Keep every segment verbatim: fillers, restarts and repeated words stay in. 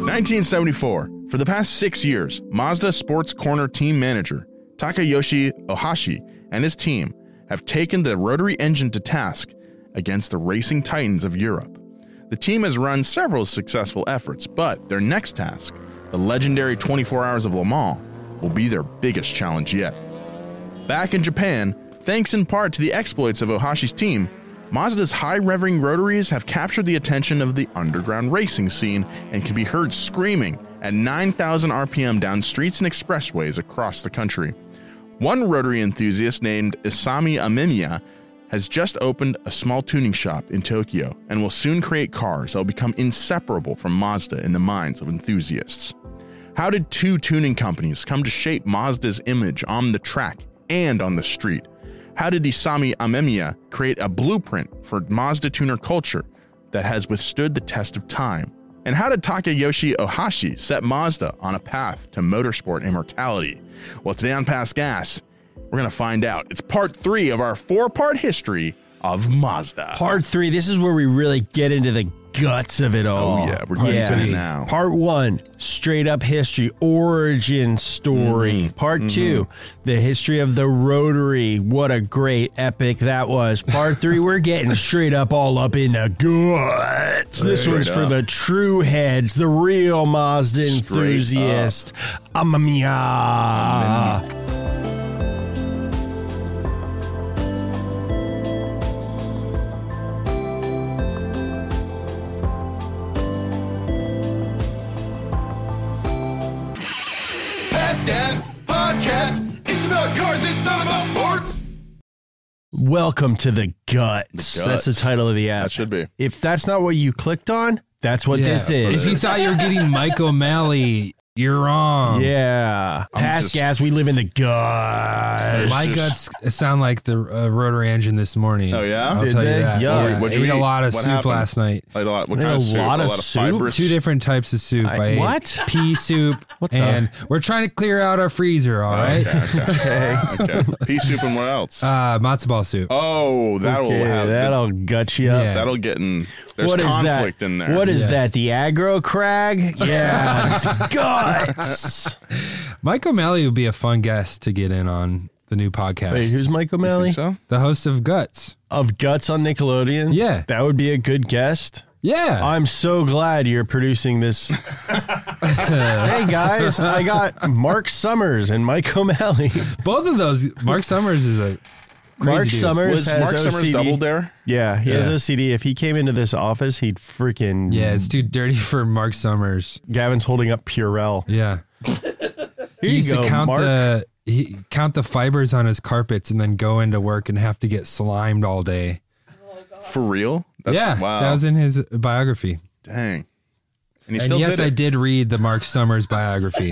nineteen seventy-four. For the past six years, Mazda Sports Corner team manager Takayoshi Ohashi and his team have taken the rotary engine to task against the racing titans of Europe. The team has run several successful efforts, but their next task, the legendary twenty-four Hours of Le Mans, will be their biggest challenge yet. Back in Japan, thanks in part to the exploits of Ohashi's team, Mazda's high-revving rotaries have captured the attention of the underground racing scene and can be heard screaming at nine thousand R P M down streets and expressways across the country. One rotary enthusiast named Isami Amemiya has just opened a small tuning shop in Tokyo and will soon create cars that will become inseparable from Mazda in the minds of enthusiasts. How did two tuning companies come to shape Mazda's image on the track and on the street? How did Isami Amemiya create a blueprint for Mazda tuner culture that has withstood the test of time? And how did Takayoshi Ohashi set Mazda on a path to motorsport immortality? Well, today on Past Gas, we're going to find out. It's part three of our four-part history of Mazda. Part three, this is where we really get into the guts of it all. Oh, yeah, we're getting yeah. to it now. Part one, straight up history, origin story. Mm-hmm. Part mm-hmm. two, the history of the rotary. What a great epic that was. Part three, we're getting straight up all up in the guts. This straight one's up. For the true heads, the real Mazda straight enthusiast. Amemiya. Amemiya. Gas podcast. It's about cars. It's not about forts. Welcome to the guts. the guts. That's the title of the app. That should be. If that's not what you clicked on, that's what yeah, this is. If you thought you were getting Mike O'Malley, you're wrong. Yeah. I'm Past just, gas, we live in the guts. My guts sound like the uh, rotary engine this morning. Oh, yeah? I'll Did tell they? you that. Yeah. yeah. What'd I you ate eat? a lot of what soup happened? last night. Like a lot, what a kind of soup? lot of, a lot of soup? fibrous? Two different types of soup. I, I ate what? Pea soup. What the? And we're trying to clear out our freezer, all right? Okay, okay. okay. okay. Pea soup and what else? Uh, matzo ball soup. Oh, that'll okay, have that'll the, gut you up. Yeah. That'll get in. There's what conflict is that? in there. What is yeah. that? The aggro crag? Yeah. Guts. Mike O'Malley would be a fun guest to get in on the new podcast. Wait, who's Mike O'Malley? So? The host of Guts. Of Guts on Nickelodeon? Yeah. That would be a good guest. Yeah. I'm so glad you're producing this. Hey, guys, I got Mark Summers and Mike O'Malley. Both of those. Mark Summers is a crazy Mark dude. Summers Was has Mark O C D. Summers doubled there? Yeah, he has Yeah. O C D. If he came into this office, he'd freaking... Yeah, it's too dirty for Mark Summers. Gavin's holding up Purell. Yeah. Here he used you go, to count Mark. the he count the fibers on his carpets and then go into work and have to get slimed all day. For real? That's, yeah, wow. that was in his biography. Dang. And he And still yes, did I it. did read the Mark Summers biography.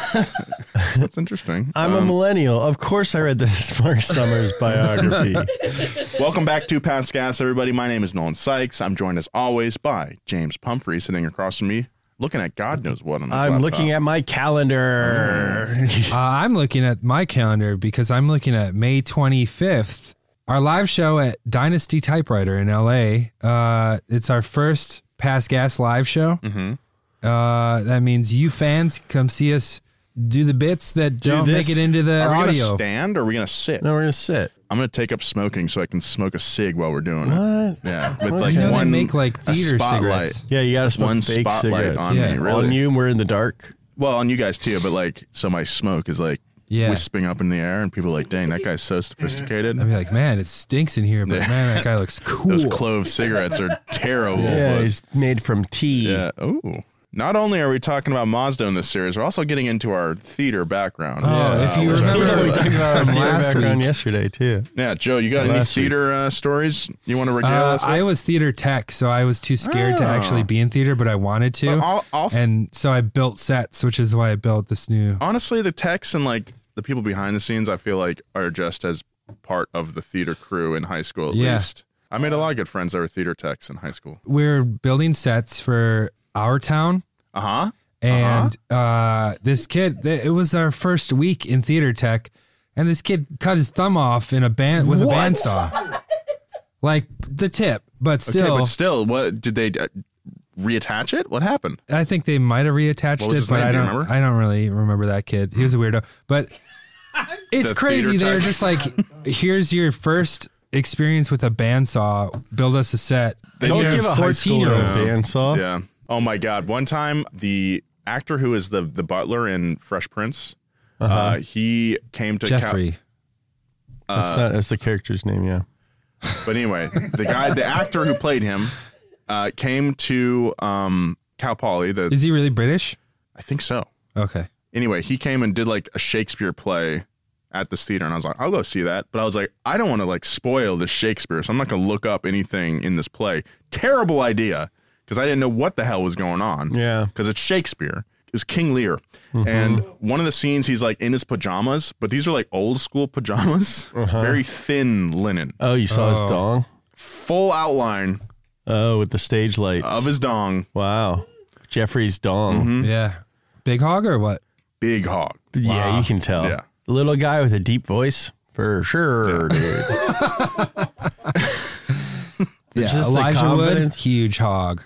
That's interesting. I'm a Um, millennial. Of course I read this Mark Summers biography. Welcome back to Past Gas, everybody. My name is Nolan Sykes. I'm joined as always by James Pumphrey, sitting across from me, looking at God knows what on his I'm laptop. looking at my calendar. uh, I'm looking at my calendar because I'm looking at May twenty-fifth, our live show at Dynasty Typewriter in L A. Uh, it's our first Past Gas live show. Mm-hmm. Uh, that means you fans come see us do the bits that don't this. make it into the Are we going to audio. stand or are we going to sit? No, we're going to sit. I'm going to take up smoking so I can smoke a cig while we're doing What? it. Yeah. With What? like You know they one make, like, a theater spotlight. cigarettes. Yeah, you got to smoke One fake spotlight cigarettes. on Yeah. me, really. On you, we're in the dark. Well, on you guys too, but like, so my smoke is like Yeah. wisping up in the air and people are like, dang, that guy's so sophisticated. I'd be like, man, it stinks in here, but man, that guy looks cool. Those clove cigarettes are terrible. Yeah, but- he's made from tea. yeah. Ooh. Not only are we talking about Mazda in this series, we're also getting into our theater background. Oh, Uh, if you which I remember- really Yeah, we like. talked about our From theater last background week. yesterday, too. Yeah, Joe, you got any Last week. theater uh, stories you want to regale Uh, us with? I was theater tech, so I was too scared to Oh. actually be in theater, but I wanted to. But al- also, And so I built sets, which is why I built this new. honestly, the techs and like the people behind the scenes, I feel like are just as part of the theater crew in high school at Yeah. least. I made a lot of good friends that were theater techs in high school. We're building sets for our town. Uh huh. And uh, this kid, th- it was our first week in theater tech, and this kid cut his thumb off in a band with What? a bandsaw. Like the tip, but Okay, still. but still, what did they? Uh, reattach it? What happened? I think they might have reattached What was it, his but name? I Do you don't. remember? I don't really remember that kid. He was a weirdo, but it's The crazy. theater They're type. just like, here's your first experience with a bandsaw. Build us a set. They Don't did give a high schooler a bandsaw. Yeah. Oh my God. One time, the actor who is the the butler in Fresh Prince, uh-huh. uh, he came to Jeffrey. Cal- That's not that's the character's name, yeah. but anyway, the guy, the actor who played him, uh, came to um, Cal Poly. The Is he really British? I think so. Okay. Anyway, he came and did like a Shakespeare play at this theater, and I was like, I'll go see that. But I was like, I don't want to like spoil the Shakespeare, so I'm not going to look up anything in this play. Terrible idea, because I didn't know what the hell was going on. Yeah. Because it's Shakespeare. It was King Lear. Mm-hmm. And one of the scenes, he's like in his pajamas, but these are like old school pajamas, uh-huh. very thin linen. Oh, you saw Oh. his dong? Full outline Oh, with the stage lights. of his dong. Wow. Jeffrey's dong. Mm-hmm. Yeah. Big hog or what? Big hog. Yeah, Wow. you can tell. Yeah. Little guy with a deep voice. For sure, dude. Yeah. just the Elijah Wood, confidence. huge hog.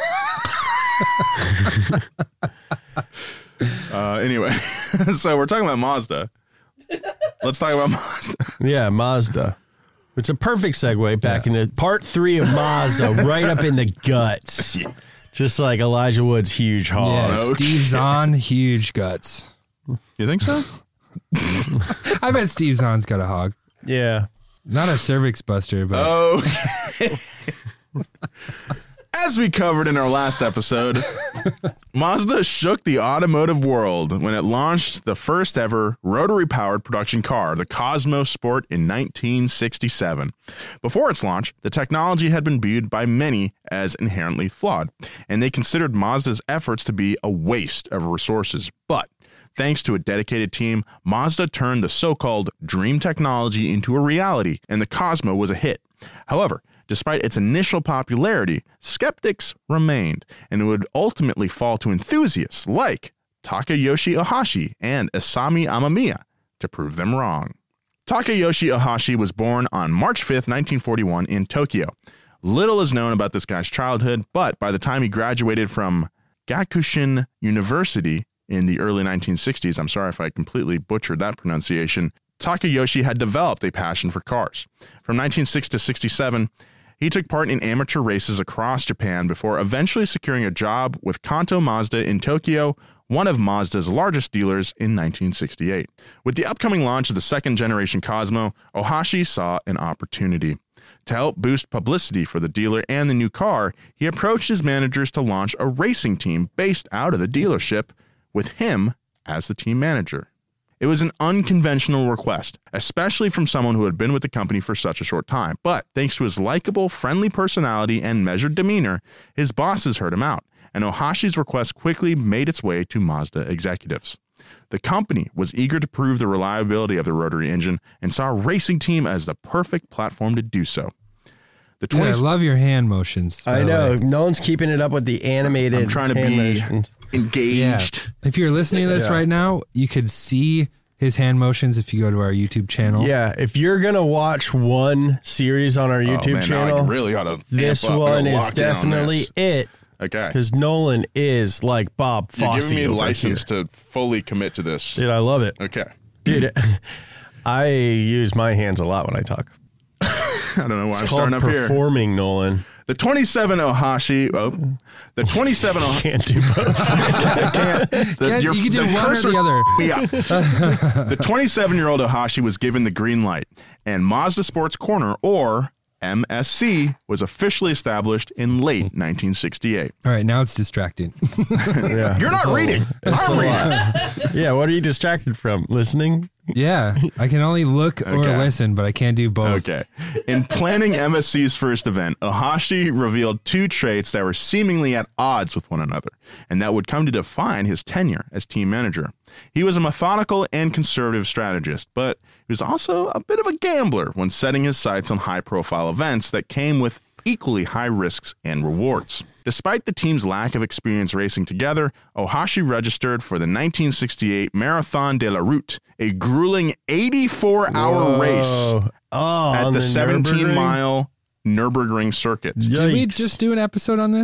Uh, anyway, so we're talking about Mazda. Let's talk about Mazda. Yeah, Mazda. It's a perfect segue back into part three of Mazda, right up in the guts. Just like Elijah Wood's huge hog. Yeah. okay. Steve Zahn, huge guts. You think so? I bet Steve Zahn's got a hog. Yeah. Not a cervix buster, but Okay. As we covered in our last episode, Mazda shook the automotive world when it launched the first ever rotary-powered production car, the Cosmos Sport, in nineteen sixty-seven. Before its launch, the technology had been viewed by many as inherently flawed, and they considered Mazda's efforts to be a waste of resources. But thanks to a dedicated team, Mazda turned the so-called dream technology into a reality, and the Cosmo was a hit. However, despite its initial popularity, skeptics remained, and it would ultimately fall to enthusiasts like Takayoshi Ohashi and Isami Amamiya to prove them wrong. Takayoshi Ohashi was born on March fifth, nineteen forty-one in Tokyo. Little is known about this guy's childhood, but by the time he graduated from Gakushin University in the early nineteen sixties, I'm sorry if I completely butchered that pronunciation, Takayoshi had developed a passion for cars. From nineteen sixty to sixty-seven, he took part in amateur races across Japan before eventually securing a job with Kanto Mazda in Tokyo, one of Mazda's largest dealers, in nineteen sixty-eight. With the upcoming launch of the second-generation Cosmo, Ohashi saw an opportunity. To help boost publicity for the dealer and the new car, he approached his managers to launch a racing team based out of the dealership, with him as the team manager. It was an unconventional request, especially from someone who had been with the company for such a short time. But thanks to his likable, friendly personality and measured demeanor, his bosses heard him out, and Ohashi's request quickly made its way to Mazda executives. The company was eager to prove the reliability of the rotary engine and saw a racing team as the perfect platform to do so. The yeah, twenty I love your hand motions. by I the know. way. No one's keeping it up with the animated. I'm trying to hand be motions. engaged. If you're listening to this Yeah. right now, you could see his hand motions if you go to our YouTube channel. Yeah, if you're gonna watch one series on our YouTube Oh, man, now I channel, really ought to this amp up one and is lock in on definitely this. it. Okay. Because Nolan is like Bob You're Fosse. giving me a over license here. to fully commit to this. Dude, I love it. Okay. Dude, I use my hands a lot when I talk. I don't know why I'm It's called starting up here. performing, Nolan. The twenty-seven Ohashi, oh, the twenty-seven Ohashi. Can't do both. The, Can't- your- you can do one or cursor- the other. Yeah. The twenty-seven-year-old Ohashi was given the green light, and Mazda Sports Corner, or M S C, was officially established in late nineteen sixty-eight. All right, now it's distracting. Yeah. You're not reading. I'm reading. Yeah, what are you distracted from? Listening? Yeah, I can only look or Okay. listen, but I can't do both. Okay. In planning M S C's first event, Ohashi revealed two traits that were seemingly at odds with one another, and that would come to define his tenure as team manager. He was a methodical and conservative strategist, but he was also a bit of a gambler when setting his sights on high-profile events that came with equally high risks and rewards. Despite the team's lack of experience racing together, Ohashi registered for the nineteen sixty-eight Marathon de la Route, a grueling eighty-four hour race Oh, at on the Nürburgring? seventeen mile Nürburgring circuit. Did we Yikes. just do an episode on this?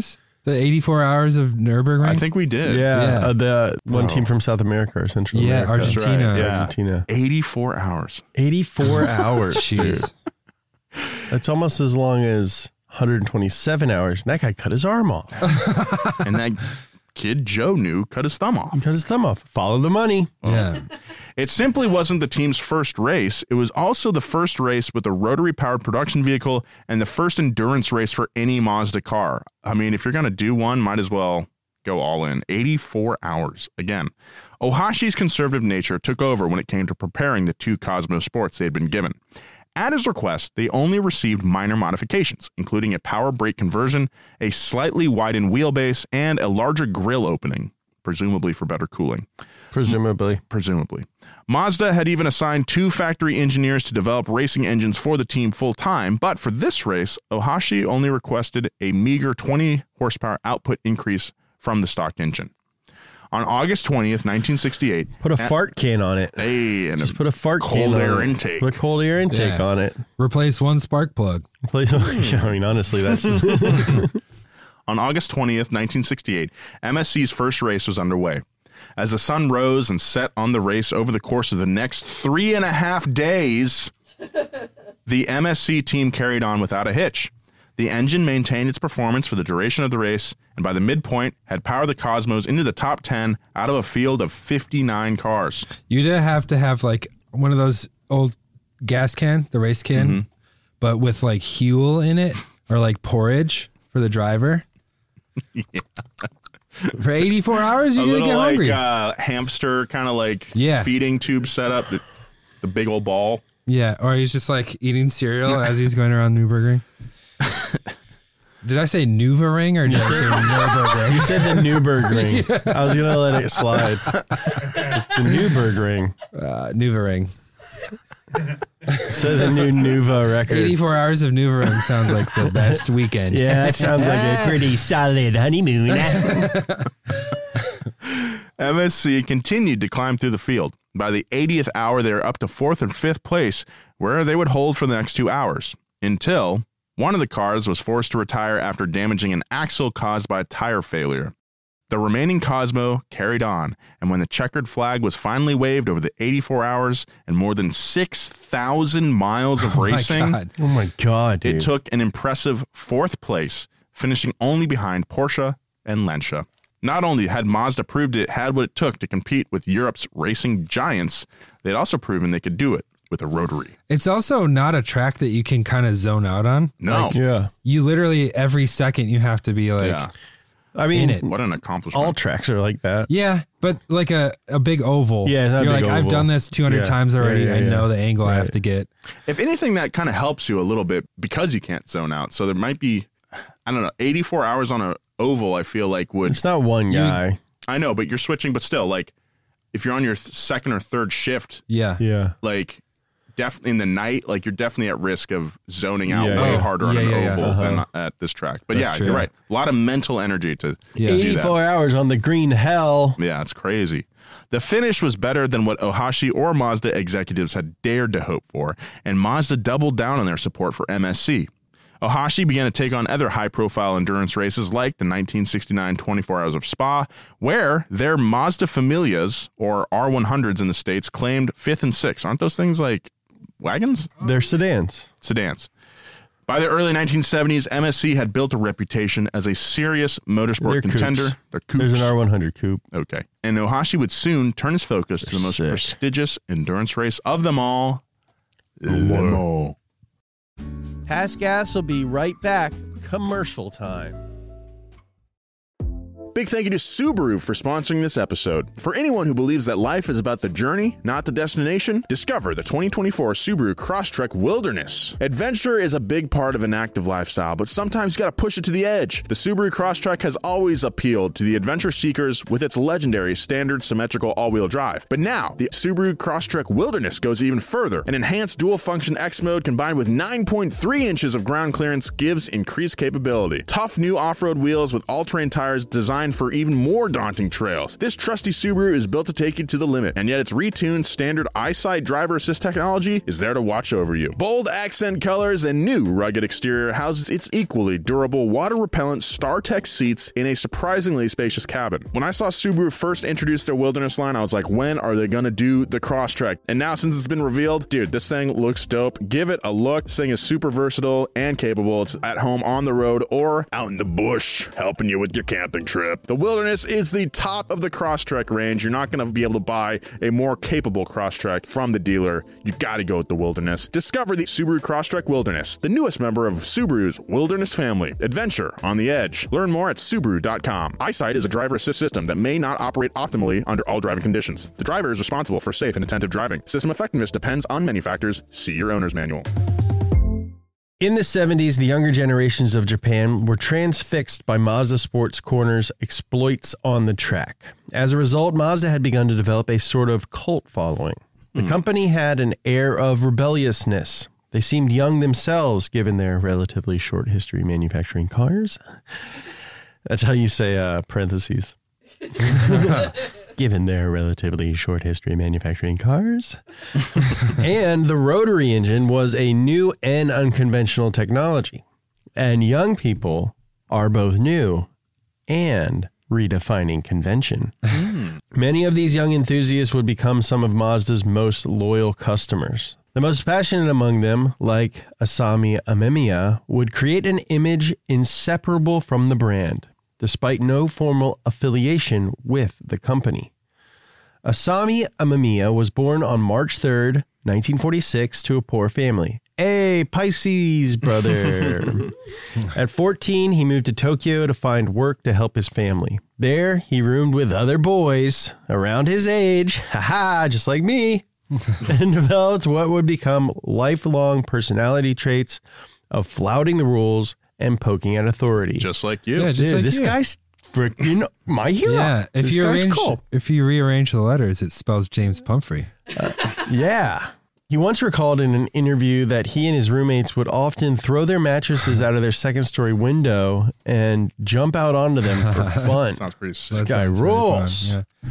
The eighty-four hours of Nürburgring? I think we did. Yeah, Yeah. Uh, the one Oh. team from South America or Central Yeah, America. Argentina. right. Yeah. Argentina. eighty-four hours. eighty-four hours, dude. Jeez. That's almost as long as one hundred twenty-seven hours. And that guy cut his arm off. And that kid Joe New cut his thumb off. He cut his thumb off. Follow the money. Yeah. It simply wasn't the team's first race. It was also the first race with a rotary-powered production vehicle and the first endurance race for any Mazda car. I mean, if you're going to do one, might as well go all in. eighty-four hours. Again, Ohashi's conservative nature took over when it came to preparing the two Cosmo Sports they had been given. At his request, they only received minor modifications, including a power brake conversion, a slightly widened wheelbase, and a larger grille opening, presumably for better cooling. Presumably. Presumably. Mazda had even assigned two factory engineers to develop racing engines for the team full time, but for this race, Ohashi only requested a meager twenty horsepower output increase from the stock engine. On August twentieth, nineteen sixty-eight, Put a fart can on it. hey, and Just a put a fart can cold on air it. intake. Put a cold air intake Yeah. on it. Replace one spark plug. Place, I mean, honestly, that's On August twentieth, nineteen sixty-eight, M S C's first race was underway. As the sun rose and set on the race over the course of the next three and a half days, the M S C team carried on without a hitch. The engine maintained its performance for the duration of the race, and by the midpoint had powered the Cosmos into the top ten out of a field of fifty-nine cars. You'd have to have like one of those old gas can, the race can, Mm-hmm. but with like Huel in it or like porridge for the driver. For eighty-four hours, A you're going to little get like hungry. uh, hamster kind of like Yeah. feeding tube setup, the, the big old ball. Yeah, or he's just like eating cereal as he's going around Nürburgring. Did I say Nürburgring or did I say Nürburgring? you said the Nürburgring. I was going to let it slide. The Nürburgring. Uh, Nürburgring. So the new Nuva record. eighty-four hours of Nürburgring sounds like the best weekend. Yeah, that sounds like a pretty solid honeymoon. M S C continued to climb through the field. By the eightieth hour, they were up to fourth and fifth place, where they would hold for the next two hours, until one of the cars was forced to retire after damaging an axle caused by a tire failure. The remaining Cosmo carried on, and when the checkered flag was finally waved over the eighty-four hours and more than six thousand miles of racing, My God. Oh my God, dude. it took an impressive fourth place, finishing only behind Porsche and Lancia. Not only had Mazda proved it had what it took to compete with Europe's racing giants, they'd also proven they could do it with a rotary. It's also not a track that you can kind of zone out on. No. Like, Yeah. you literally, every second, you have to be like, Yeah. I mean, in it. What an accomplishment. all tracks are like that. yeah, but like a, a big oval. Yeah, it's not a You're big like, I've oval. done this two hundred Yeah. times already. Yeah, yeah, I yeah. know the angle I have Right. to get. If anything, that kind of helps you a little bit because you can't zone out. So there might be, I don't know, eighty-four hours on a oval, I feel like would, It's not one guy. I know, but you're switching, but still, like, if you're on your th- second or third shift, Yeah. Yeah. like, definitely in the night, like, you're definitely at risk of zoning out Yeah, way yeah. harder on Yeah, an yeah, yeah. oval Uh-huh. than at this track. But That's yeah, true. you're right. A lot of mental energy to Yeah. do that. eighty-four hours on the green hell. Yeah, it's crazy. The finish was better than what Ohashi or Mazda executives had dared to hope for, and Mazda doubled down on their support for M S C. Ohashi began to take on other high-profile endurance races like the nineteen sixty-nine twenty-four Hours of Spa, where their Mazda Familias, or R one hundreds in the States, claimed fifth and sixth. Aren't those things like wagons? They're sedans. Sedans. By the early nineteen seventies, M S C had built a reputation as a serious motorsport They're contender. coupes. They're coupes. There's an R one hundred coupe. Okay. And Ohashi would soon turn his focus to the most Sick. prestigious endurance race of them all, Limo. Pass Gas will be right back. Commercial time. Big thank you to Subaru for sponsoring this episode. For anyone who believes that life is about the journey, not the destination, discover the twenty twenty-four Subaru Crosstrek Wilderness. Adventure is a big part of an active lifestyle, but sometimes you gotta push it to the edge. The Subaru Crosstrek has always appealed to the adventure seekers with its legendary standard symmetrical all-wheel drive. But now, the Subaru Crosstrek Wilderness goes even further. An enhanced dual-function X mode combined with nine point three inches of ground clearance gives increased capability. Tough new off-road wheels with all-terrain tires designed designed for even more daunting trails. This trusty Subaru is built to take you to the limit, and yet its retuned standard EyeSight driver assist technology is there to watch over you. Bold accent colors and new rugged exterior houses its equally durable water-repellent StarTech seats in a surprisingly spacious cabin. When I saw Subaru first introduce their Wilderness line, I was like, when are they gonna do the Crosstrek? And now since it's been revealed, dude, this thing looks dope. Give it a look. This thing is super versatile and capable. It's at home on the road or out in the bush, helping you with your camping trip. The Wilderness is the top of the Crosstrek range. You're not gonna be able to buy a more capable Crosstrek from the dealer. You gotta go with the Wilderness. Discover the Subaru Crosstrek Wilderness, the newest member of Subaru's Wilderness family. Adventure on the edge. Learn more at Subaru dot com. EyeSight is a driver assist system that may not operate optimally under all driving conditions. The driver is responsible for safe and attentive driving. System effectiveness depends on many factors. See your owner's manual. In the seventies, the younger generations of Japan were transfixed by Mazda Sports Corner's exploits on the track. As a result, Mazda had begun to develop a sort of cult following. The mm. company had an air of rebelliousness. They seemed young themselves, given their relatively short history manufacturing cars. That's how you say uh, parentheses. Given their relatively short history manufacturing cars. And the rotary engine was a new and unconventional technology. And young people are both new and redefining convention. Mm. Many of these young enthusiasts would become some of Mazda's most loyal customers. The most passionate among them, like Asami Amemiya, would create an image inseparable from the brand, despite no formal affiliation with the company. Asami Amemiya was born on March third, nineteen forty-six, to a poor family. Hey, Pisces, brother. At fourteen, he moved to Tokyo to find work to help his family. There, he roomed with other boys around his age, haha, just like me, and developed what would become lifelong personality traits of flouting the rules and poking at authority. Just like you. Yeah, just Dude, like this you. guy's freaking my hero. Yeah, if this you guy's arrange, cool. if you rearrange the letters, it spells James Pumphrey. Uh, yeah. He once recalled in an interview that he and his roommates would often throw their mattresses out of their second story window and jump out onto them for fun. Sounds pretty sick. This That guy sounds really fun, rules. yeah.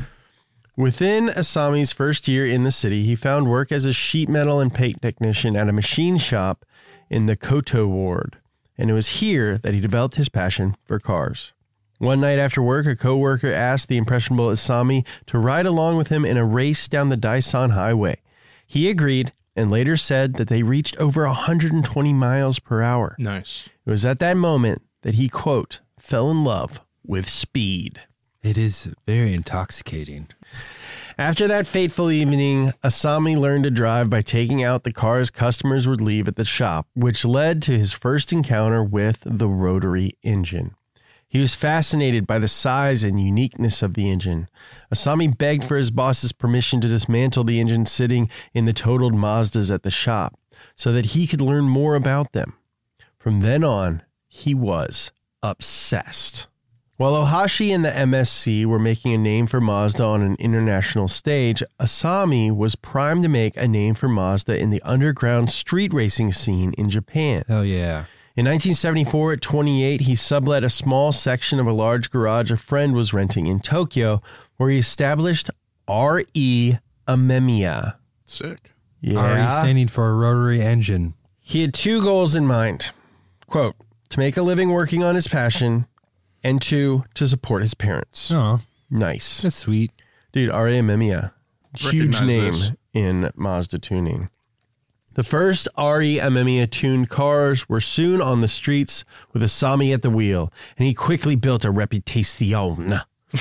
Within Asami's first year in the city, he found work as a sheet metal and paint technician at a machine shop in the Koto ward. And it was here that he developed his passion for cars. One night after work, a co-worker asked the impressionable Asami to ride along with him in a race down the Daesan Highway. He agreed and later said that they reached over one hundred twenty miles per hour. Nice. It was at that moment that he, quote, fell in love with speed. It is very intoxicating. After that fateful evening, Asami learned to drive by taking out the cars customers would leave at the shop, which led to his first encounter with the rotary engine. He was fascinated by the size and uniqueness of the engine. Asami begged for his boss's permission to dismantle the engine sitting in the totaled Mazdas at the shop so that he could learn more about them. From then on, he was obsessed. While Ohashi and the M S C were making a name for Mazda on an international stage, Asami was primed to make a name for Mazda in the underground street racing scene in Japan. Hell yeah. In nineteen seventy-four, at twenty-eight, he sublet a small section of a large garage a friend was renting in Tokyo, where he established R E Amemiya. Sick. Yeah. R E standing for a rotary engine. He had two goals in mind. Quote, to make a living working on his passion, and two, to support his parents. Oh, Nice. that's sweet. Dude, R E Amemiya. Huge Recognize name this. in Mazda tuning. The first R E Amemiya tuned cars were soon on the streets with Asami at the wheel, and he quickly built a reputation.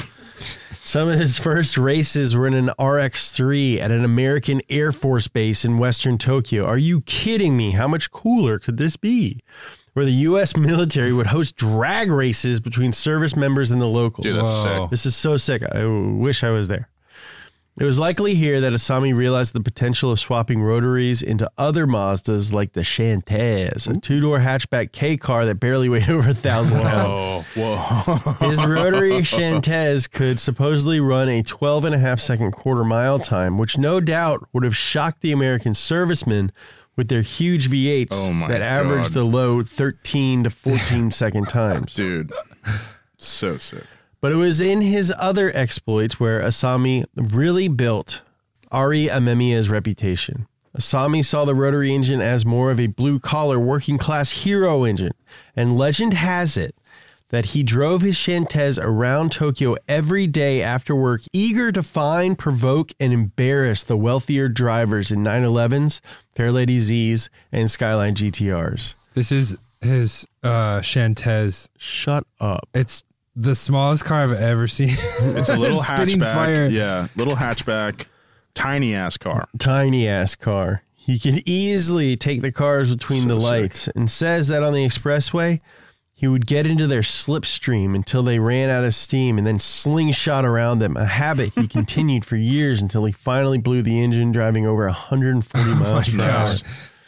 Some of his first races were in an R X three at an American Air Force base in Western Tokyo. Are you kidding me? How much cooler could this be? Where the U S military would host drag races between service members and the locals. Dude, that's Whoa. sick. This is so sick. I wish I was there. It was likely here that Asami realized the potential of swapping rotaries into other Mazdas like the Shantez, a two-door hatchback K car that barely weighed over a thousand pounds. Whoa, whoa. His rotary Shantez could supposedly run a twelve and a half second quarter mile time, which no doubt would have shocked the American servicemen with their huge V eights Oh my that averaged God. the low thirteen to fourteen second times. Dude, so sick. But it was in his other exploits where Asami really built Ari Amemiya's reputation. Asami saw the rotary engine as more of a blue-collar, working-class hero engine, and legend has it that he drove his Shantez around Tokyo every day after work, eager to find, provoke, and embarrass the wealthier drivers in nine elevens, Fairlady Z's, and Skyline G T Rs. This is his uh, Shantez. Shut up. It's the smallest car I've ever seen. It's a little Spitting hatchback. fire. Yeah, little hatchback, tiny ass car. Tiny ass car. He can easily take the cars between So the sick. lights, and says that on the expressway, he would get into their slipstream until they ran out of steam and then slingshot around them, a habit he continued for years until he finally blew the engine driving over one hundred forty miles per hour. gosh.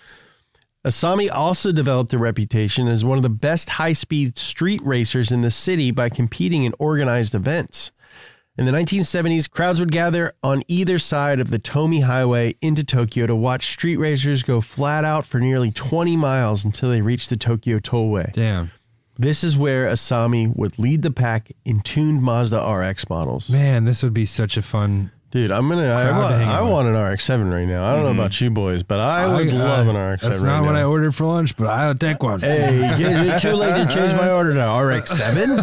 Asami also developed a reputation as one of the best high-speed street racers in the city by competing in organized events. In the nineteen seventies, crowds would gather on either side of the Tomi Highway into Tokyo to watch street racers go flat out for nearly twenty miles until they reached the Tokyo Tollway. Damn. This is where Asami would lead the pack in tuned Mazda R X models. Man, this would be such a fun. Dude, I'm gonna. I, Crowd want, to hang I out with. want an R X seven right now. I don't know about you boys, but I would I- love I- an R X seven. That's not right what now. I ordered for lunch, but I'll take one. Hey, is it too late to change my order now? R X seven?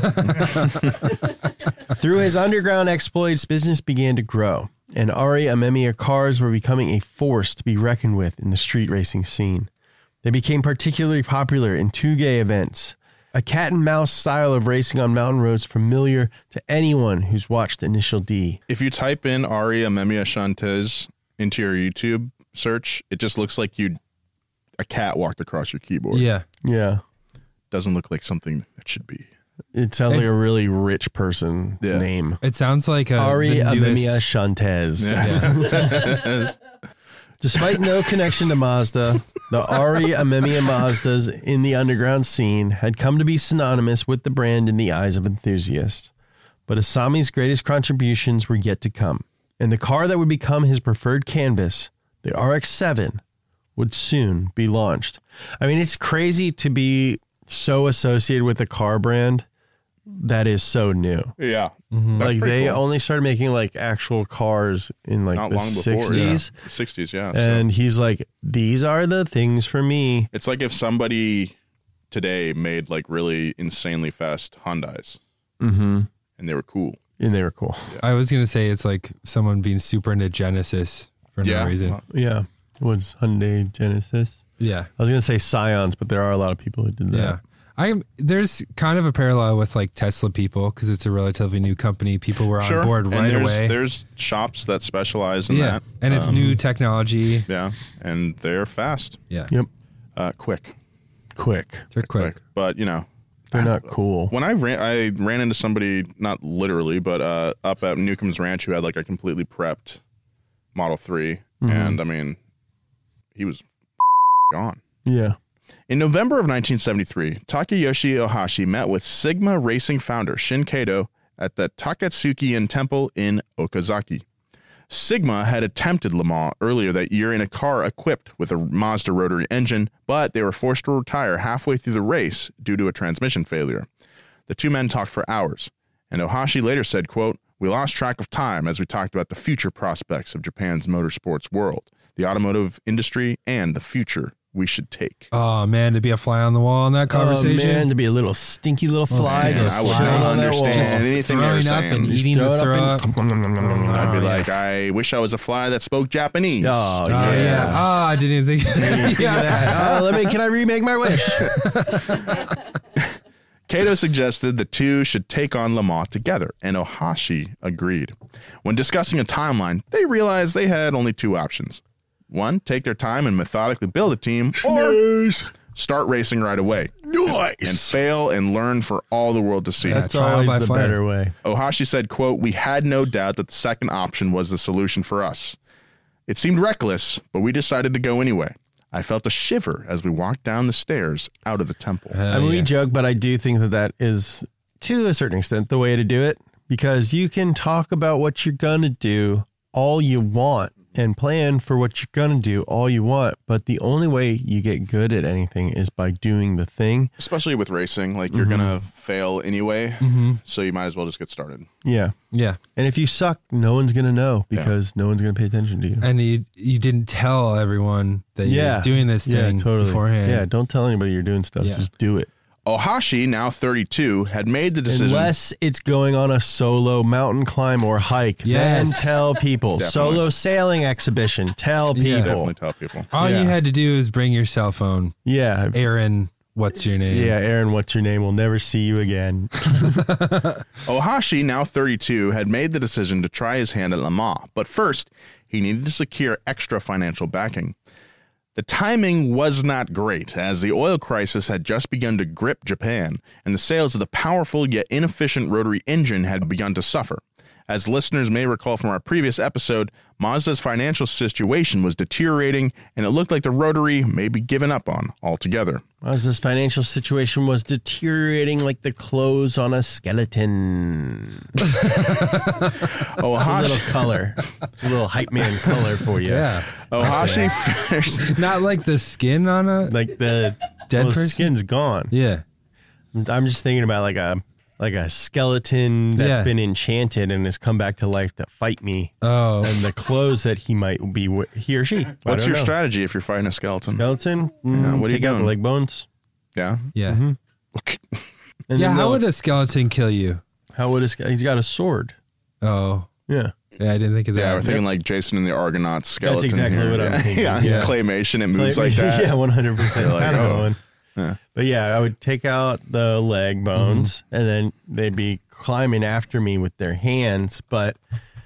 Through his underground exploits, business began to grow, and Ari Amemiya cars were becoming a force to be reckoned with in the street racing scene. They became particularly popular in two-gay events, a cat-and-mouse style of racing on mountain roads familiar to anyone who's watched Initial D. If you type in Ari Amemiya Shantez into your YouTube search, it just looks like you a cat walked across your keyboard. Yeah. Yeah. Doesn't look like something that should be. It sounds like a really rich person's Yeah. name. It sounds like a, Ari the Amemiya newest- Shantez. Yeah. Despite no connection to Mazda, the Ari Amemiya Mazdas in the underground scene had come to be synonymous with the brand in the eyes of enthusiasts. But Asami's greatest contributions were yet to come, and the car that would become his preferred canvas, the R X seven, would soon be launched. I mean, it's crazy to be so associated with a car brand that is so new. Yeah. Like they only started making like actual cars in like Not the long before. sixties. Yeah. sixties, yeah. So And he's like, these are the things for me. it's like if somebody today made like really insanely fast Hyundais Mm-hmm. and they were cool. And they were cool. I was going to say it's like someone being super into Genesis for Yeah. no reason. Yeah. What's Hyundai Genesis? Yeah. I was going to say Scions, but there are a lot of people who did that. Yeah. I there's kind of a parallel with like Tesla people because it's a relatively new company. People were on board and right there's, away. There's shops that specialize in yeah. that. And it's Um, new technology. Yeah. And they're fast, Yeah. Yep. uh, quick, Quick. They're quick. But, you know, They're not cool. when I ran, I ran into somebody, not literally, but uh, up at Newcomb's Ranch who had like a completely prepped Model three. Mm-hmm. And I mean, he was gone. Yeah. In November of nineteen seventy-three, Takayoshi Ohashi met with Sigma Racing founder Shin Kato at the Takatsuki-in Temple in Okazaki. Sigma had attempted Le Mans earlier that year in a car equipped with a Mazda rotary engine, but they were forced to retire halfway through the race due to a transmission failure. The two men talked for hours, and Ohashi later said, quote, "We lost track of time as we talked about the future prospects of Japan's motorsports world, the automotive industry, and the future we should take." Oh man, to be a fly on the wall in that conversation. Oh, man, to be a little stinky little fly stinky just I would chilling not on that understand wall. anything they were Throwing up saying. and Just eating throw the it throw up up. and- I'd be Oh, like, I wish I was a fly that spoke Japanese. Oh, Oh yeah. yeah. Oh, I didn't even think. yeah. Uh, let me, can I remake my wish? Kato suggested the two should take on Le Mans together, and Ohashi agreed. When discussing a timeline, they realized they had only two options. One, take their time and methodically build a team, or start racing right away. Nice. And fail and learn for all the world to see. That's trial always by the fire. better way. Ohashi said, quote, "We had no doubt that the second option was the solution for us. It seemed reckless, but we decided to go anyway. I felt a shiver as we walked down the stairs out of the temple." I mean, we joke, but I do think that that is, to a certain extent, the way to do it, because you can talk about what you're going to do all you want, and plan for what you're going to do all you want. But the only way you get good at anything is by doing the thing. Especially with racing, like you're Mm-hmm. going to fail anyway. Mm-hmm. So you might as well just get started. Yeah. Yeah. And if you suck, no one's going to know because no one's going to pay attention to you. And you you didn't tell everyone that Yeah. you're doing this thing yeah, totally. beforehand. Yeah, don't tell anybody you're doing stuff. Yeah. Just do it. Ohashi, now thirty-two, had made the decision. Unless it's going on a solo mountain climb or hike, Yes. then tell people. Definitely. Solo sailing exhibition, tell Yeah. people. Definitely tell people. All Yeah. you had to do is bring your cell phone. Yeah. Aaron, what's your name? Yeah, Aaron, what's your name? We'll never see you again. Ohashi, now thirty-two, had made the decision to try his hand at Le Mans, but first, he needed to secure extra financial backing. The timing was not great, as the oil crisis had just begun to grip Japan, and the sales of the powerful yet inefficient rotary engine had begun to suffer. As listeners may recall from our previous episode, Mazda's financial situation was deteriorating, and it looked like the rotary may be given up on altogether. As this financial situation was deteriorating like the clothes on a skeleton. Ohashi, A little color. A little hype man color for you. Yeah. Ohashi finished. Not like the skin on a Like the dead well, the person. skin's gone. Yeah. I'm just thinking about like a like a skeleton that's Yeah. been enchanted and has come back to life to fight me. Oh. And the clothes that he might be, wi- he or she. I What's don't your know. strategy if you're fighting a skeleton? Skeleton? Mm, what are you take out the doing? leg bones. Yeah. Yeah. And Yeah. then How they'll- would a skeleton kill you? how would a ske- he's got a sword. Oh. Yeah. Yeah. I didn't think of that. Yeah, we're thinking like Jason and the Argonauts skeleton. exactly here. what I'm yeah. thinking. Yeah. Yeah. Claymation, it moves like that. yeah, one hundred percent. You're like, Kind of oh. going. Yeah. But yeah, I would take out the leg bones Mm-hmm. and then they'd be climbing after me with their hands. But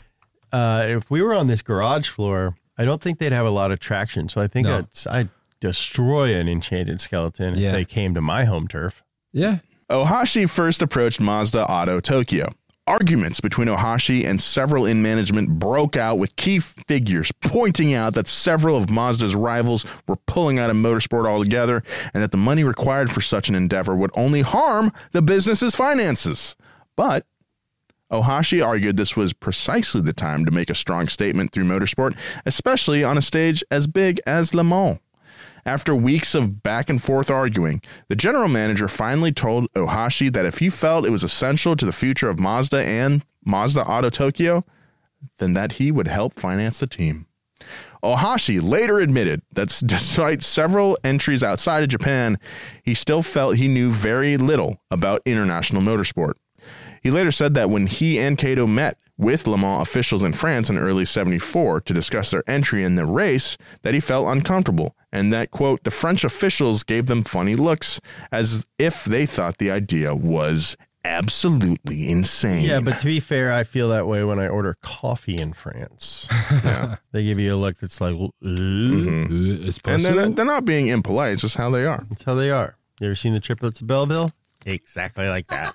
uh, if we were on this garage floor, I don't think they'd have a lot of traction. So I think No. I'd, I'd destroy an enchanted skeleton Yeah. if they came to my home turf. Yeah. Ohashi first approached Mazda Auto Tokyo. Arguments between Ohashi and several in management broke out, with key figures pointing out that several of Mazda's rivals were pulling out of motorsport altogether, and that the money required for such an endeavor would only harm the business's finances. But Ohashi argued this was precisely the time to make a strong statement through motorsport, especially on a stage as big as Le Mans. After weeks of back and forth arguing, the general manager finally told Ohashi that if he felt it was essential to the future of Mazda and Mazda Auto Tokyo, then that he would help finance the team. Ohashi later admitted that despite several entries outside of Japan, he still felt he knew very little about international motorsport. He later said that when he and Kato met with Le Mans officials in France in early seventy-four to discuss their entry in the race, that he felt uncomfortable, and that, quote, the French officials gave them funny looks as if they thought the idea was absolutely insane. Yeah, but to be fair, I feel that way when I order coffee in France. Yeah. They give you a look that's like, "Ooh." Mm-hmm. Uh, And they're, they're not being impolite, it's just how they are. That's how they are. You ever seen the triplets of Belleville? Exactly like that.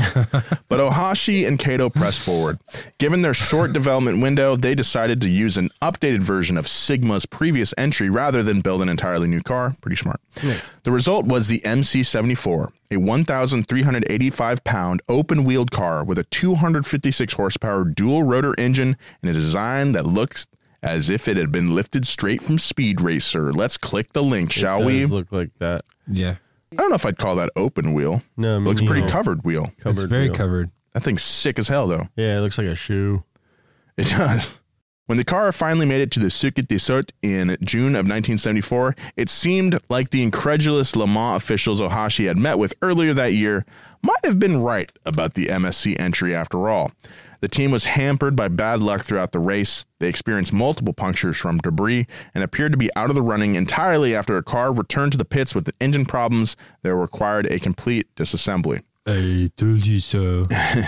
But Ohashi and Kato pressed forward. Given their short development window, they decided to use an updated version of Sigma's previous entry rather than build an entirely new car. Pretty smart. Nice. The result was the M C seventy-four, a one thousand three hundred eighty-five pound open-wheeled car with a two hundred fifty-six horsepower dual-rotor engine and a design that looks as if it had been lifted straight from Speed Racer. Let's click the link, shall it we? does look like that. Yeah. I don't know if I'd call that open wheel. No, me Looks pretty neither. covered wheel. It's Covered very wheel. covered. That thing's sick as hell, though. Yeah, it looks like a shoe. It does. When the car finally made it to the Circuit des Sortes in June of nineteen seventy-four, it seemed like the incredulous Le Mans officials Ohashi had met with earlier that year might have been right about the M S C entry after all. The team was hampered by bad luck throughout the race. They experienced multiple punctures from debris and appeared to be out of the running entirely after a car returned to the pits with the engine problems that required a complete disassembly. I told you so.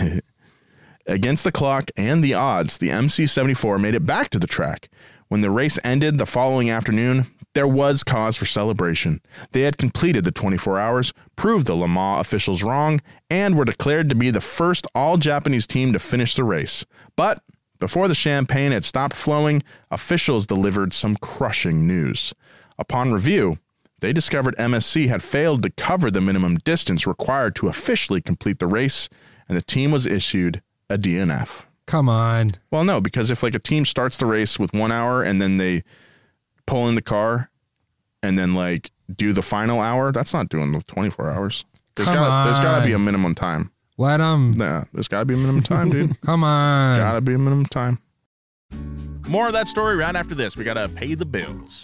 Against the clock and the odds, the M C seventy-four made it back to the track. When the race ended the following afternoon, there was cause for celebration. They had completed the twenty-four hours, proved the Le Mans officials wrong, and were declared to be the first all-Japanese team to finish the race. But before the champagne had stopped flowing, officials delivered some crushing news. Upon review, they discovered M S C had failed to cover the minimum distance required to officially complete the race, and the team was issued a D N F. Come on. Well, no, because if like a team starts the race with one hour and then they pull in the car and then like do the final hour, that's not doing the twenty-four hours. There's Come got there's got to be a on. minimum time. Let them. Yeah, there's got to be a minimum time, dude. Come on. Got to be a minimum time. More of that story right after this. We got to pay the bills.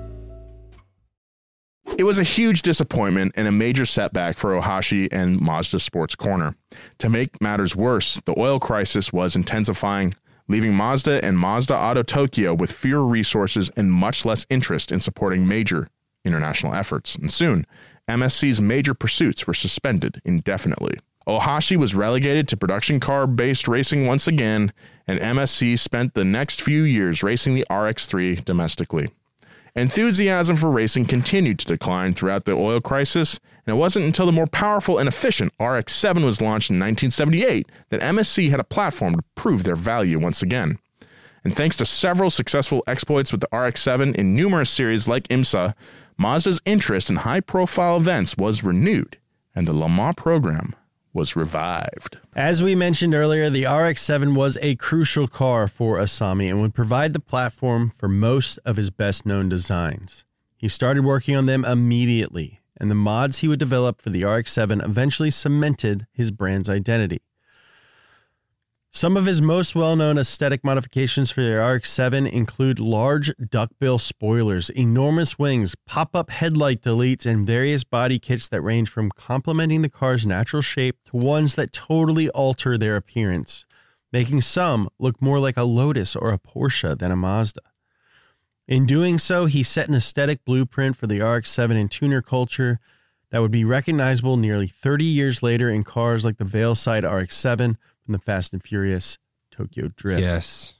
It was a huge disappointment and a major setback for Ohashi and Mazda Sports Corner. To make matters worse, the oil crisis was intensifying, leaving Mazda and Mazda Auto Tokyo with fewer resources and much less interest in supporting major international efforts. And soon, M S C's major pursuits were suspended indefinitely. Ohashi was relegated to production car-based racing once again, and M S C spent the next few years racing the R X three domestically. Enthusiasm for racing continued to decline throughout the oil crisis, and it wasn't until the more powerful and efficient R X seven was launched in nineteen seventy-eight that M S C had a platform to prove their value once again. And thanks to several successful exploits with the R X seven in numerous series like IMSA, Mazda's interest in high-profile events was renewed, and the Le Mans program was revived. As we mentioned earlier, the R X seven was a crucial car for Asami and would provide the platform for most of his best-known designs. He started working on them immediately, and the mods he would develop for the R X seven eventually cemented his brand's identity. Some of his most well-known aesthetic modifications for the R X seven include large duckbill spoilers, enormous wings, pop-up headlight deletes, and various body kits that range from complementing the car's natural shape to ones that totally alter their appearance, making some look more like a Lotus or a Porsche than a Mazda. In doing so, he set an aesthetic blueprint for the R X seven in tuner culture that would be recognizable nearly thirty years later in cars like the Veilside R X seven, from the Fast and Furious Tokyo Drift. Yes.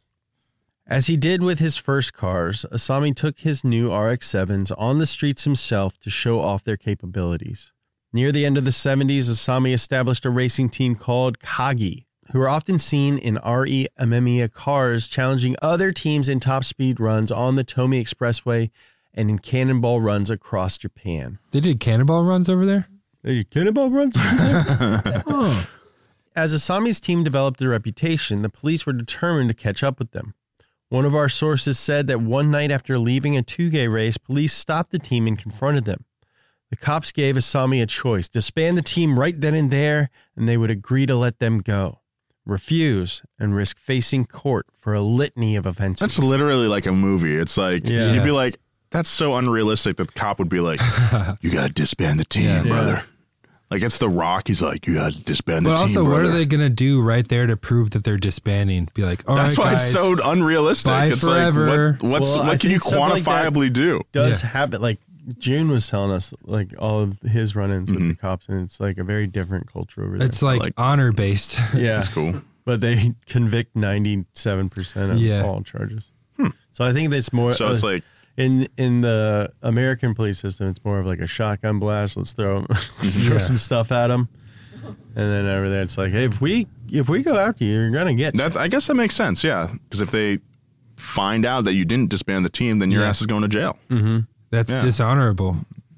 As he did with his first cars, Asami took his new R X sevens on the streets himself to show off their capabilities. Near the end of the seventies, Asami established a racing team called Kagi, who are often seen in R E Amemiya cars challenging other teams in top speed runs on the Tomi Expressway and in cannonball runs across Japan. They did cannonball runs over there? Hey, cannonball runs over there? Oh. As Asami's team developed a reputation, the police were determined to catch up with them. One of our sources said that one night after leaving a Touge race, police stopped the team and confronted them. The cops gave Asami a choice: disband the team right then and there, and they would agree to let them go, refuse, and risk facing court for a litany of offenses. That's literally like a movie. It's like, Yeah. you'd be like, that's so unrealistic that the cop would be like, you got to disband the team, Yeah. brother. Yeah. Like, it's The Rock. He's like, you got to disband the But team, also, brother. what are they going to do right there to prove that they're disbanding? Be like, all right, That's why guys, it's so unrealistic. bye It's forever. like, what, what's, Well, I what can you think stuff like that quantifiably do? does Yeah. happen. Like June was telling us, like all of his run-ins with the cops, and it's like a very different culture over there. It's like, Like- honor based. yeah, That's cool. but they convict ninety-seven percent of Yeah. all charges. So I think that's more. So it's uh, like, in in the American police system, it's more of like a shotgun blast. Let's throw let's throw Yeah. some stuff at them, and then over there it's like, hey, if we if we go after you, you're gonna get. that's, I guess that makes sense, yeah. Because if they find out that you didn't disband the team, then your Yeah. ass is going to jail. That's Yeah. dishonorable.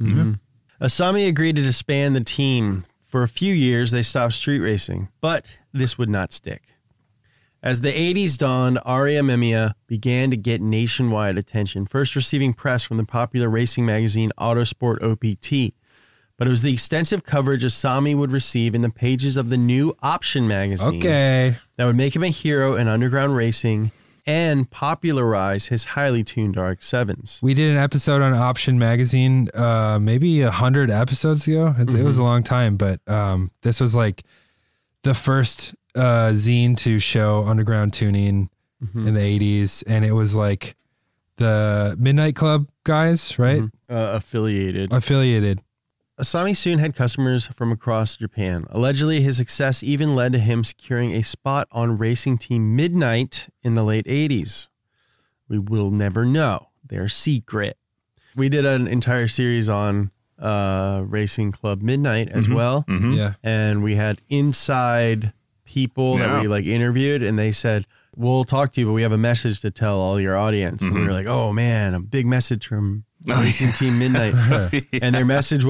Asami agreed to disband the team. For a few years, they stopped street racing, but this would not stick. As the eighties dawned, Ari Amemiya began to get nationwide attention, first receiving press from the popular racing magazine Autosport O P T. But it was the extensive coverage Asami would receive in the pages of the new Option magazine Okay. that would make him a hero in underground racing and popularize his highly tuned R X sevens. We did an episode on Option Magazine, uh, maybe a hundred episodes ago. It's, It was a long time, but um, this was like the first uh, zine to show underground tuning in the eighties, and it was like the Midnight Club guys, right? Uh, affiliated. Affiliated. Asami soon had customers from across Japan. Allegedly, his success even led to him securing a spot on racing team Midnight in the late eighties. We will never know. They're secret. We did an entire series on uh, Racing Club Midnight as well. Yeah. And we had inside people Yeah. that we like interviewed, and they said, we'll talk to you, but we have a message to tell all your audience. And we were like, oh man, a big message from Oh, Racing Team Midnight. And their message was,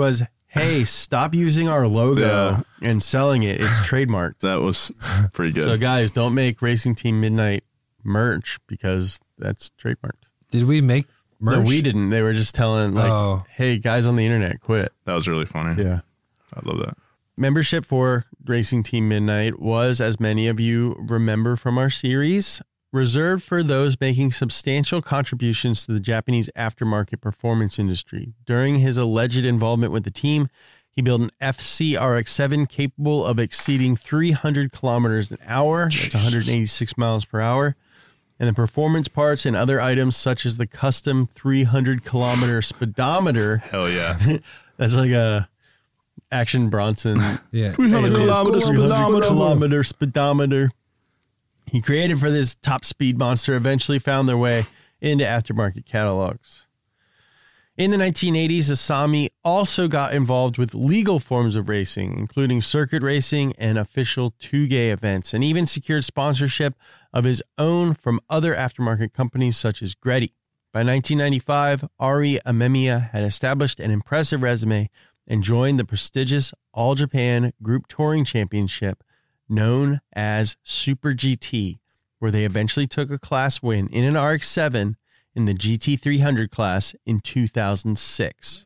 hey, stop using our logo Yeah. and selling it. It's trademarked. That was pretty good. So guys, don't make Racing Team Midnight merch because that's trademarked. Did we make merch? No, we didn't. They were just telling like, Oh. hey, guys on the internet, quit. that was really funny. Yeah. I love that. Membership for Racing Team Midnight was, as many of you remember from our series, reserved for those making substantial contributions to the Japanese aftermarket performance industry. During his alleged involvement with the team, he built an F C R X seven capable of exceeding three hundred kilometers an hour. That's one hundred eighty-six miles per hour. And the performance parts and other items such as the custom three hundred kilometer speedometer. Hell yeah. That's like a Action Bronson. Yeah. three hundred kilometer speedometer. kilometer speedometer. He created for this top speed monster eventually found their way into aftermarket catalogs. In the nineteen eighties, Asami also got involved with legal forms of racing, including circuit racing and official two-gay events, and even secured sponsorship of his own from other aftermarket companies such as Greddy. By nineteen ninety-five, Ari Amemiya had established an impressive resume and joined the prestigious All Japan Group Touring Championship known as Super G T, where they eventually took a class win in an R X seven in the G T three hundred class in two thousand six.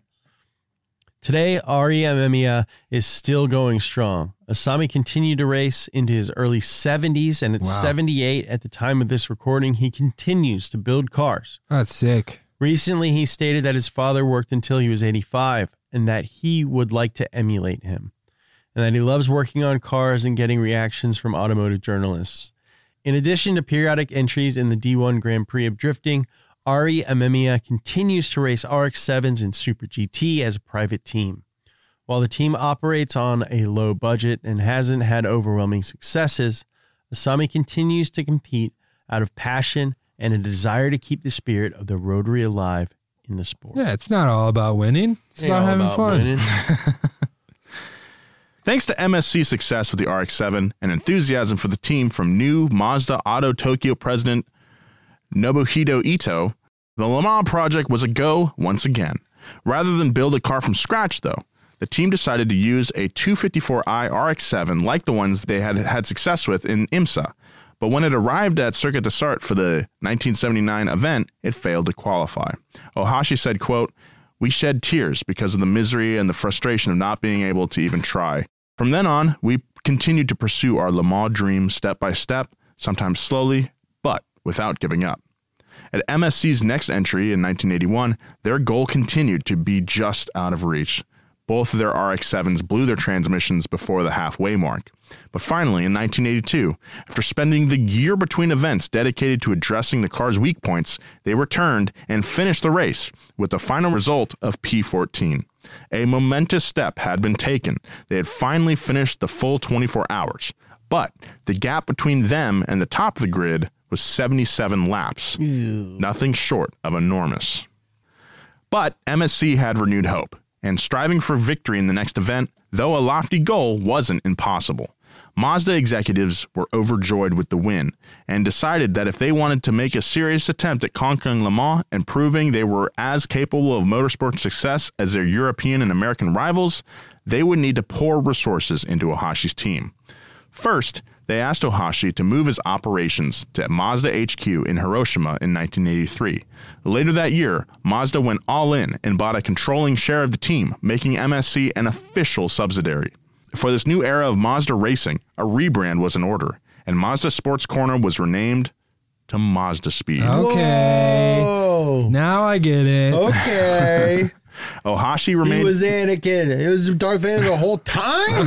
Today, Ari Amemiya is still going strong. Asami continued to race into his early seventies, and at Wow. seventy-eight at the time of this recording, he continues to build cars. That's sick. Recently, he stated that his father worked until he was eighty-five and that he would like to emulate him, and that he loves working on cars and getting reactions from automotive journalists. In addition to periodic entries in the D one Grand Prix of drifting, Ari Amemiya continues to race R X sevens and Super G T as a private team. While the team operates on a low budget and hasn't had overwhelming successes, Asami continues to compete out of passion and a desire to keep the spirit of the rotary alive in the sport. Yeah, it's not all about winning. It's Ain't about all having about fun. winning. Thanks to M S C's success with the R X seven and enthusiasm for the team from new Mazda Auto Tokyo president Nobuhito Ito, the Le Mans project was a go once again. Rather than build a car from scratch, though, the team decided to use a two fifty-four i R X seven like the ones they had had success with in IMSA. But when it arrived at Circuit de Sart for the nineteen seventy-nine event, it failed to qualify. Ohashi said, quote, "We shed tears because of the misery and the frustration of not being able to even try. From then on, we continued to pursue our Le Mans dream step by step, sometimes slowly, but without giving up." At M S C's next entry in nineteen eighty-one, their goal continued to be just out of reach. Both of their R X sevens blew their transmissions before the halfway mark. But finally, in nineteen eighty-two, after spending the year between events dedicated to addressing the car's weak points, they returned and finished the race with the final result of P fourteen. A momentous step had been taken. They had finally finished the full twenty-four hours. But the gap between them and the top of the grid was seventy-seven laps. Nothing short of enormous. But M S C had renewed hope, and striving for victory in the next event, though a lofty goal, wasn't impossible. Mazda executives were overjoyed with the win and decided that if they wanted to make a serious attempt at conquering Le Mans and proving they were as capable of motorsport success as their European and American rivals, they would need to pour resources into Ohashi's team. First, they asked Ohashi to move his operations to Mazda H Q in Hiroshima in nineteen eighty-three. Later that year, Mazda went all in and bought a controlling share of the team, making M S C an official subsidiary. For this new era of Mazda racing, a rebrand was in order, and Mazda Sports Corner was renamed to Mazda Speed. Okay. Whoa. Now I get it. Okay. Ohashi remained He was Anakin. It was Darth Vader the whole time?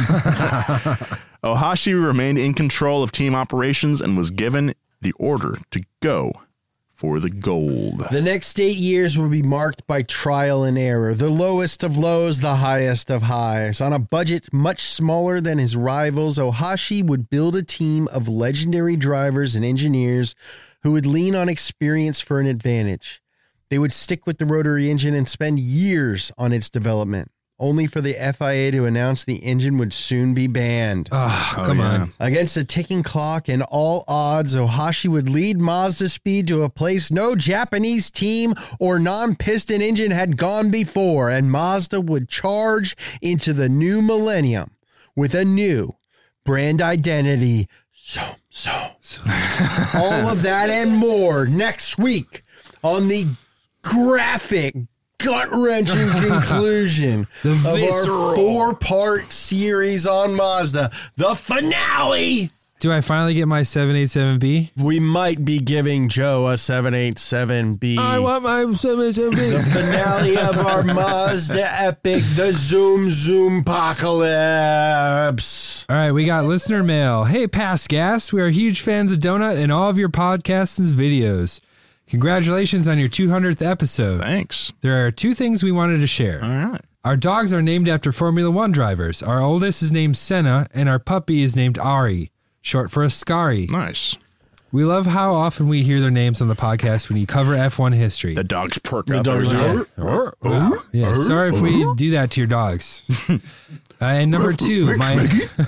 Ohashi remained in control of team operations and was given the order to go for the gold. The next eight years will be marked by trial and error, the lowest of lows, the highest of highs. On a budget much smaller than his rivals, Ohashi would build a team of legendary drivers and engineers who would lean on experience for an advantage. They would stick with the rotary engine and spend years on its development. only for the F I A to announce the engine would soon be banned. Oh, come yeah. on. Against a ticking clock and all odds, Ohashi would lead Mazda Speed to a place no Japanese team or non-piston engine had gone before, and Mazda would charge into the new millennium with a new brand identity. So, so, so. All of that and more next week on the graphic, gut-wrenching conclusion of our four-part series on Mazda, the finale. Do I finally get my seven eighty-seven B? We might be giving Joe a seven eighty-seven B. I want my seven eighty-seven B. The finale of our Mazda epic, the Zoom Zoom Apocalypse. All right, we got listener mail. Hey, Past Gas, we are huge fans of Donut and all of your podcasts and videos. Congratulations on your two hundredth episode. Thanks. There are two things we wanted to share. All right. Our dogs are named after Formula One drivers. Our oldest is named Senna, and our puppy is named Ari, short for Ascari. Nice. We love how often we hear their names on the podcast when you cover F one history. The dogs perk The up. dogs every are- time. Wow. Yeah, sorry if we do that to your dogs. Uh, and number two, my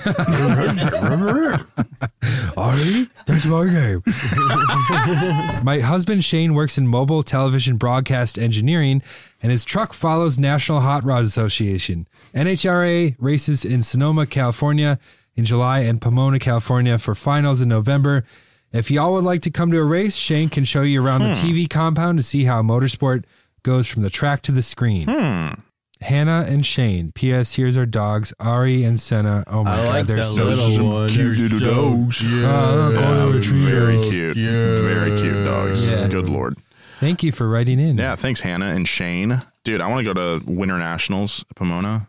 Ari, that's my name. My husband Shane works in mobile television broadcast engineering, and his truck follows National Hot Rod Association. N H R A races in Sonoma, California in July and Pomona, California for finals in November. If y'all would like to come to a race, Shane can show you around Hmm. the T V compound to see how motorsport goes from the track to the screen. Hmm. Hannah and Shane. P S. Here's our dogs, Ari and Senna. Oh my I God, like they're the so little some one. cute They're little so dogs. cute. Oh, golden Very retrievers. cute. Very cute dogs. Yeah. Good Lord. Thank you for writing in. Yeah, thanks, Hannah and Shane. Dude, I want to go to Winter Nationals, Pomona.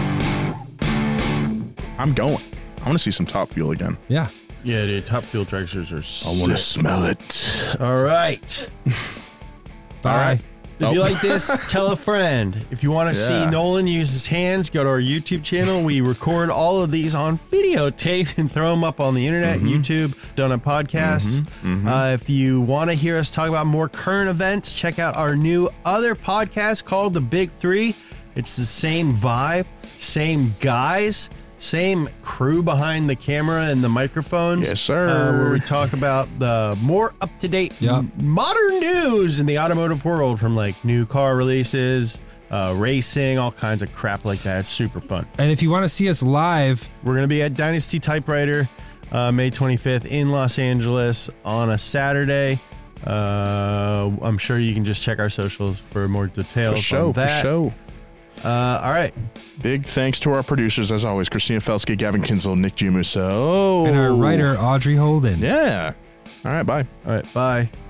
I'm going. I want to see some Top Fuel again. Yeah. Yeah, dude, Top Fuel tractors are sick. I want to smell it. All right. Bye. All right. If you Oh. like this, tell a friend. If you want to Yeah. see Nolan use his hands, go to our YouTube channel. We record all of these on videotape and throw them up on the internet, YouTube, Donut Podcasts. Uh, if you want to hear us talk about more current events, check out our new other podcast called The Big Three. It's the same vibe, same guys, same crew behind the camera and the microphones. Yes, sir. Uh, where we talk about the more up-to-date Yep. m- modern news in the automotive world, from like new car releases, uh, racing, all kinds of crap like that. It's super fun. And if you want to see us live, We're going to be at Dynasty Typewriter uh, May twenty-fifth in Los Angeles on a Saturday. Uh, I'm sure you can just check our socials for more details For show, on for that. show. Uh, all right. Big thanks to our producers, as always, Christina Felsky, Gavin Kinsel, Nick Gimuso. and our writer, Audrey Holden. Yeah. All right, bye. All right. Bye.